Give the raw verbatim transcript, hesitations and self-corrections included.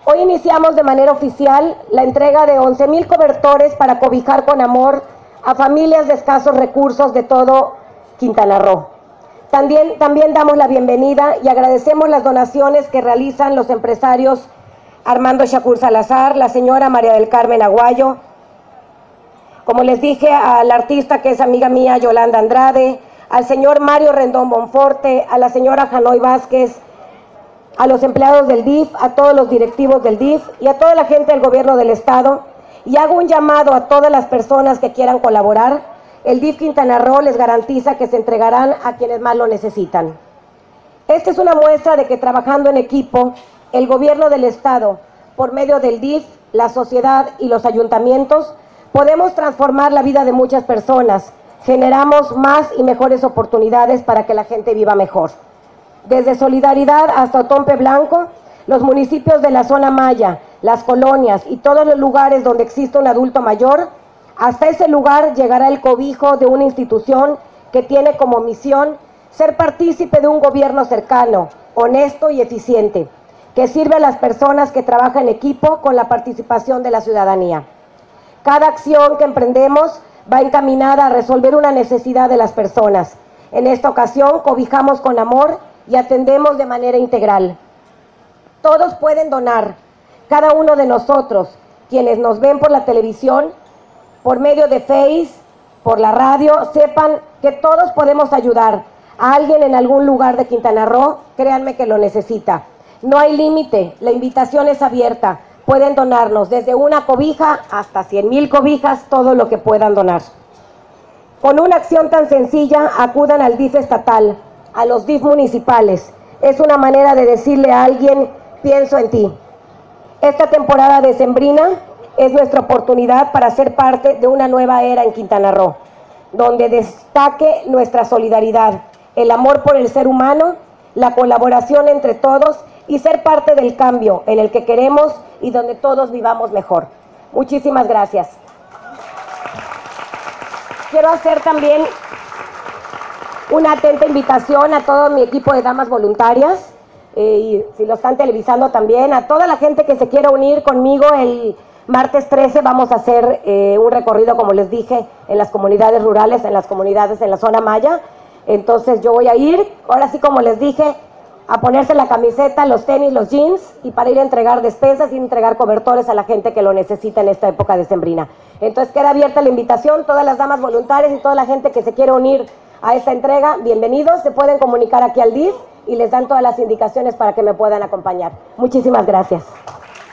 Hoy iniciamos de manera oficial la entrega de once mil cobertores para cobijar con amor a familias de escasos recursos de todo Quintana Roo. También, también damos la bienvenida y agradecemos las donaciones que realizan los empresarios Armando Shakur Salazar, la señora María del Carmen Aguayo, como les dije, al artista que es amiga mía, Yolanda Andrade, al señor Mario Rendón Bonforte, a la señora Janoy Vázquez, a los empleados del D I F, a todos los directivos del D I F y a toda la gente del gobierno del estado, y hago un llamado a todas las personas que quieran colaborar. El D I F Quintana Roo les garantiza que se entregarán a quienes más lo necesitan. Esta es una muestra de que trabajando en equipo, el gobierno del estado, por medio del D I F, la sociedad y los ayuntamientos, podemos transformar la vida de muchas personas, generamos más y mejores oportunidades para que la gente viva mejor. Desde Solidaridad hasta Otompe Blanco, los municipios de la zona Maya, las colonias y todos los lugares donde existe un adulto mayor, hasta ese lugar llegará el cobijo de una institución que tiene como misión ser partícipe de un gobierno cercano, honesto y eficiente, que sirve a las personas que trabajan en equipo con la participación de la ciudadanía. Cada acción que emprendemos va encaminada a resolver una necesidad de las personas. En esta ocasión cobijamos con amor y atendemos de manera integral. Todos pueden donar, cada uno de nosotros, quienes nos ven por la televisión, por medio de Face, por la radio, sepan que todos podemos ayudar a alguien en algún lugar de Quintana Roo, créanme que lo necesita. No hay límite, la invitación es abierta. Pueden donarnos desde una cobija hasta cien mil cobijas, todo lo que puedan donar. Con una acción tan sencilla, acudan al D I F estatal, a los D I F municipales. Es una manera de decirle a alguien, pienso en ti. Esta temporada decembrina es nuestra oportunidad para ser parte de una nueva era en Quintana Roo, donde destaque nuestra solidaridad, el amor por el ser humano, la colaboración entre todos y ser parte del cambio en el que queremos y donde todos vivamos mejor. Muchísimas gracias. Quiero hacer también una atenta invitación a todo mi equipo de damas voluntarias, eh, y si lo están televisando también, a toda la gente que se quiera unir conmigo. El martes trece vamos a hacer eh, un recorrido, como les dije, en las comunidades rurales, en las comunidades en la zona Maya. Entonces yo voy a ir, ahora sí como les dije, a ponerse la camiseta, los tenis, los jeans, y para ir a entregar despensas y entregar cobertores a la gente que lo necesita en esta época decembrina. Entonces queda abierta la invitación, todas las damas voluntarias y toda la gente que se quiera unir a esta entrega, bienvenidos, se pueden comunicar aquí al D I F y les dan todas las indicaciones para que me puedan acompañar. Muchísimas gracias.